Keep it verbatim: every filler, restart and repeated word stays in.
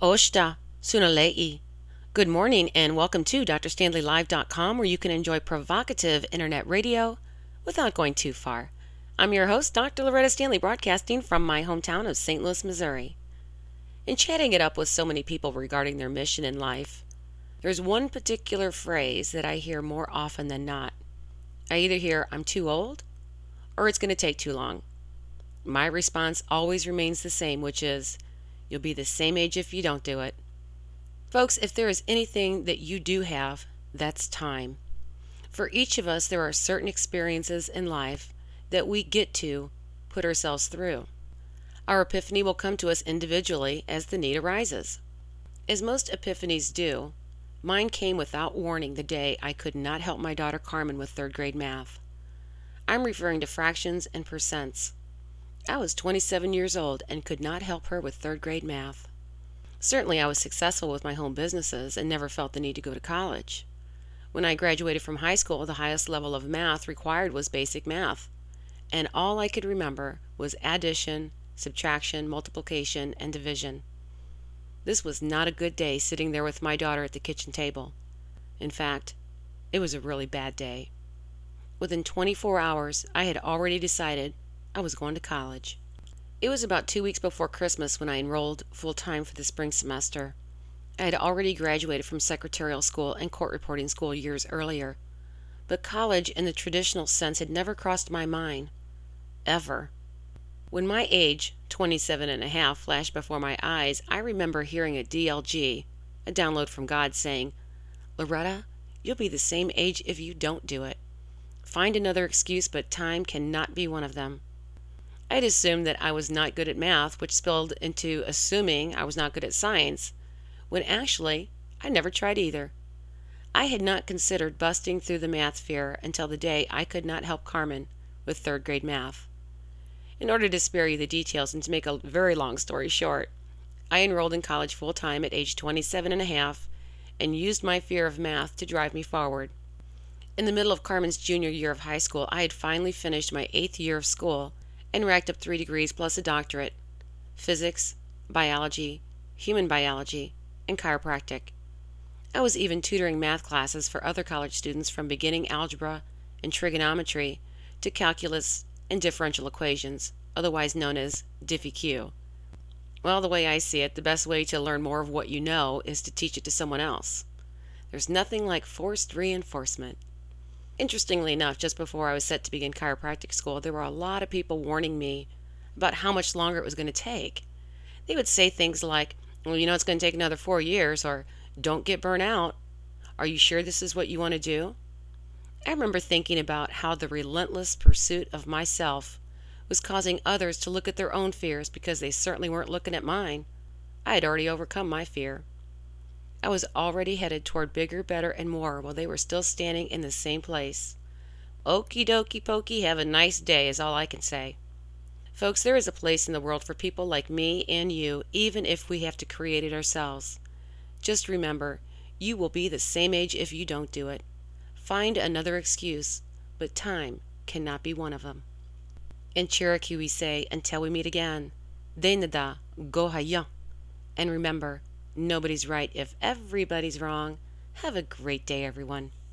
Oshta Sunalei. Good morning and welcome to Dr Stanley Live dot com, where you can enjoy provocative internet radio without going too far. I'm your host, Doctor Loretta Stanley, broadcasting from my hometown of Saint Louis, Missouri. In chatting it up with so many people regarding their mission in life, there's one particular phrase that I hear more often than not. I either hear, "I'm too old," or "it's going to take too long." My response always remains the same, which is, you'll be the same age if you don't do it. Folks, if there is anything that you do have, that's time. For each of us, there are certain experiences in life that we get to put ourselves through. Our epiphany will come to us individually as the need arises. As most epiphanies do, mine came without warning the day I could not help my daughter Carmen with third grade math. I'm referring to fractions and percents. I was twenty-seven years old and could not help her with third grade math. Certainly I was successful with my home businesses and never felt the need to go to college. When I graduated from high school, the highest level of math required was basic math, and all I could remember was addition, subtraction, multiplication, and division. This was not a good day sitting there with my daughter at the kitchen table. In fact, it was a really bad day. Within twenty-four hours, I had already decided I was going to college. It was about two weeks before Christmas when I enrolled full-time for the spring semester. I had already graduated from secretarial school and court reporting school years earlier, but college in the traditional sense had never crossed my mind. Ever. When my age, twenty-seven and a half, flashed before my eyes, I remember hearing a D L G, a download from God, saying, "Loretta, you'll be the same age if you don't do it. Find another excuse, but time cannot be one of them." I'd assumed that I was not good at math, which spilled into assuming I was not good at science, when actually I never tried either. I had not considered busting through the math fear until the day I could not help Carmen with third grade math. In order to spare you the details and to make a very long story short, I enrolled in college full-time at age twenty-seven and a half and used my fear of math to drive me forward. In the middle of Carmen's junior year of high school, I had finally finished my eighth year of school and racked up three degrees plus a doctorate: physics, biology, human biology, and chiropractic. I was even tutoring math classes for other college students, from beginning algebra and trigonometry to calculus and differential equations, otherwise known as Diffie-Q. Well, the way I see it, the best way to learn more of what you know is to teach it to someone else. There's nothing like forced reinforcement. Interestingly enough, just before I was set to begin chiropractic school, there were a lot of people warning me about how much longer it was going to take. They would say things like, "Well, you know it's going to take another four years, or "Don't get burnt out. Are you sure this is what you want to do?" I remember thinking about how the relentless pursuit of myself was causing others to look at their own fears, because they certainly weren't looking at mine. I had already overcome my fear. I was already headed toward bigger, better, and more, while they were still standing in the same place. Okie dokie pokey, have a nice day is all I can say. Folks, there is a place in the world for people like me and you, even if we have to create it ourselves. Just remember, you will be the same age if you don't do it. Find another excuse, but time cannot be one of them. In Cherokee we say, until we meet again, Denada Gohayan. And remember, nobody's right if everybody's wrong. Have a great day, everyone.